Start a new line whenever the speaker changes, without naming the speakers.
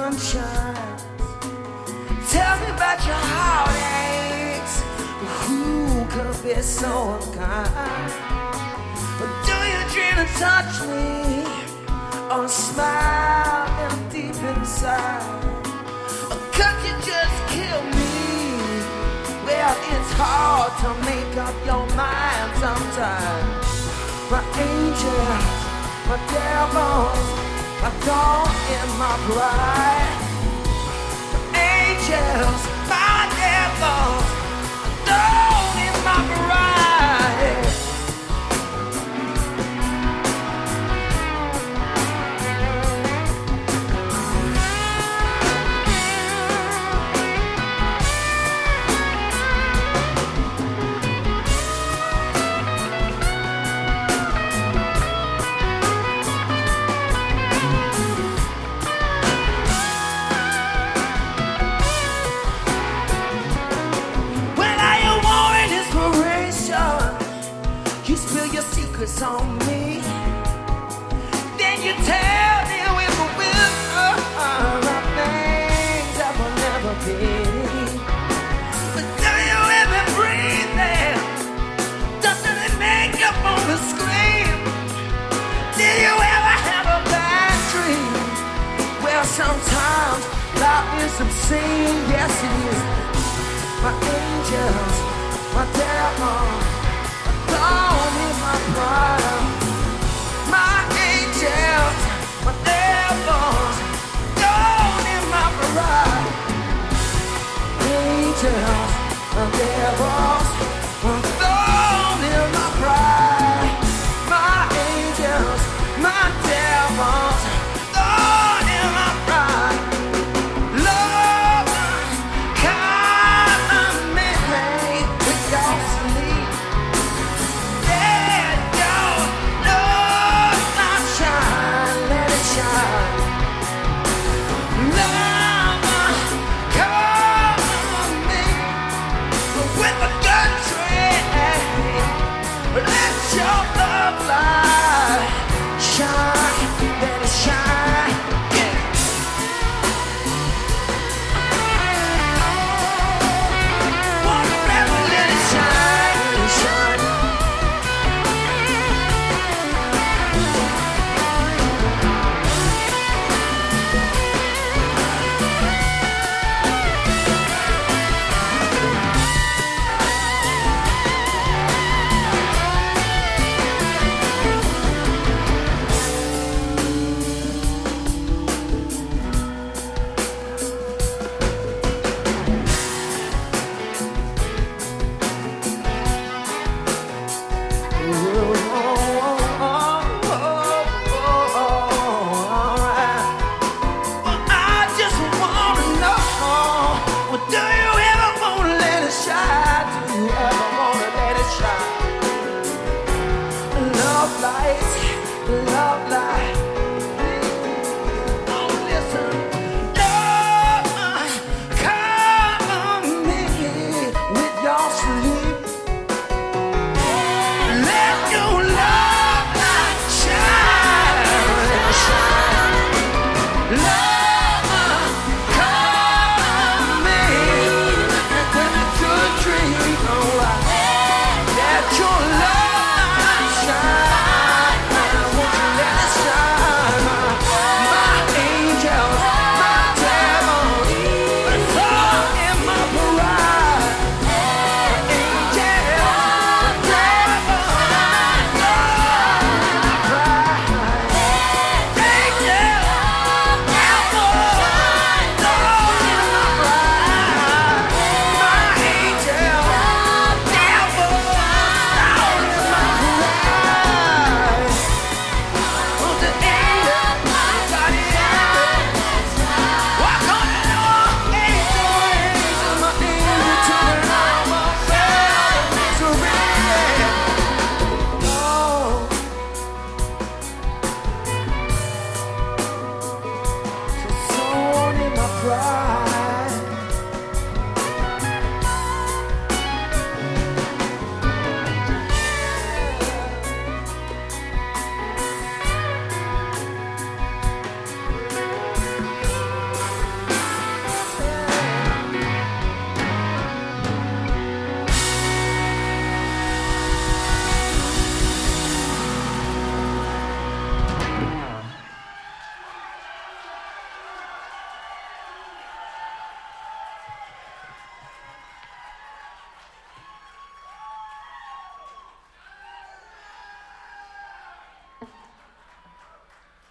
sunshine. Tell me about your heartaches. Who could be so unkind? But do you dream to touch me, or smile them deep inside? Or could you just kill me? Well, it's hard to make up your mind sometimes. My angels, my devils, my dawn and my bride. My angels, my devils, my dawn and my bride. Secrets on me, then you tell me with a whisper of things that will never be. But do you ever breathe there? Doesn't it make you want to scream? Did you ever have a bad dream? Well, sometimes life is obscene. Yes, it is. My angels, my devils, dawn in my pride. My angels, my devils, dawn in my pride. Angels, my devils.